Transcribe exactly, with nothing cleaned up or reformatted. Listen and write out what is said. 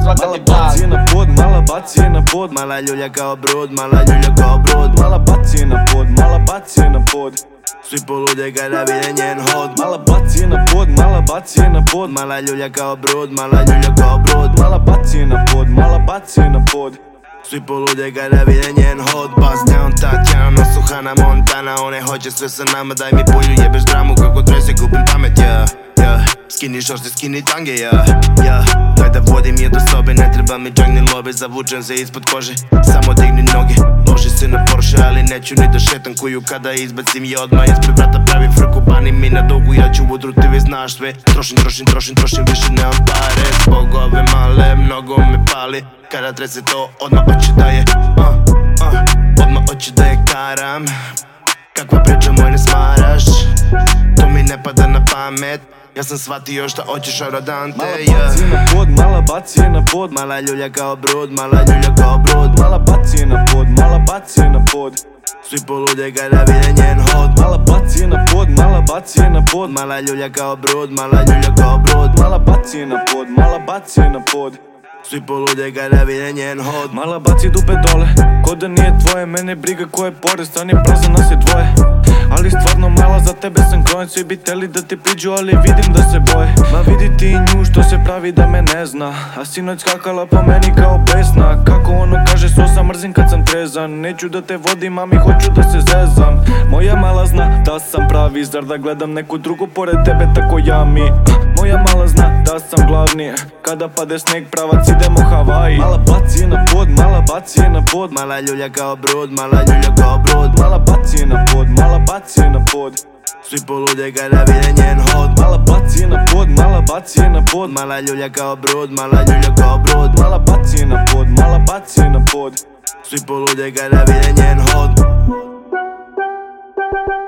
svaka ti pali. Mala baci je na pod, mala baci je na pod. Mala ljulja kao brod, mala ljulja kao brod. Mala baci je na pod, mala baci je na pod. Svi polude kada vide njen hod. Mala baci je na pod, mala baci je na pod. Mala ljulja kao brod, mala ljulja kao brod. Mala baci je na pod, mala baci je na pod. Svi polude kada vide njen hod. Buzz down, Tatjana, nosu Hannah Montana. One hoće sve sa nama, daj mi pulju, jebeš dramu kako trese, kupim pamet, yeah, yeah. Skini šorte, skini tange, yeah, yeah. Daj da vodim je do sobe, ne treba mi džak ni lobe. Zavučem se ispod kože, samo digni noge. Loži se na Porsche, ali neću ni da šetam kuju. Kada izbacim je odmah ispred vrata, pravi frku, bani mi na dugu. Ja ću udru, ti vi znaš sve. Trošim, trošim, trošim, trošim, više nemam pare. Zbog ove male, mnogo me pali. Kada trese to, odmah oči da je uh, uh, odmah oči da je karam. Kakva priča moj ne smaraš, to mi ne pada na pamet. Ja sam shvatio šta hoćeš Arodante. Mala baci je na pod, mala baci je na pod. Mala ljulja kao brod, mala ljulja kao brod. Mala baci je na pod, mala baci je na pod. Svi polude kada vide njen hod. Mala baci je na pod, mala baci je na pod. Mala ljulja kao brod, mala ljulja kao brod. Mala baci je na pod, mala baci je na pod. Svi polude kada vide njen hod. Mala baci dupe dole, ko da nije tvoje. Mene briga ko je pored, stan je prazan, nas je dvoje. Ali stvarno mala, za tebe sam krojen. Svi bi teli da ti priđu, ali vidim da se boje. Ma vidi ti nju što se pravi da me ne zna. A sinoć skakala po meni kao besna. Kako ono kaže, sosa mrzim kad sam trezan. Neću da te vodim, mami, hoću da se zezam. Moja mala zna da sam pravi, zar da gledam neku drugu pored tebe tako ja mi. Moja mala zna da sam glavni, kada pade sneg pravac idemo Havaji. Mala baci je na pod, mala baci je na pod. Mala ljulja kao brod, mala ljulja kao brod. Mala baci je na pod, mala baci je na pod. Svi polude kada vide njen hod. Mala baci je na pod, mala baci je na pod. Mala ljulja kao brod, mala ljulja kao brod. Mala baci je na pod, mala baci je na pod. Svi polude kada vide njen hod.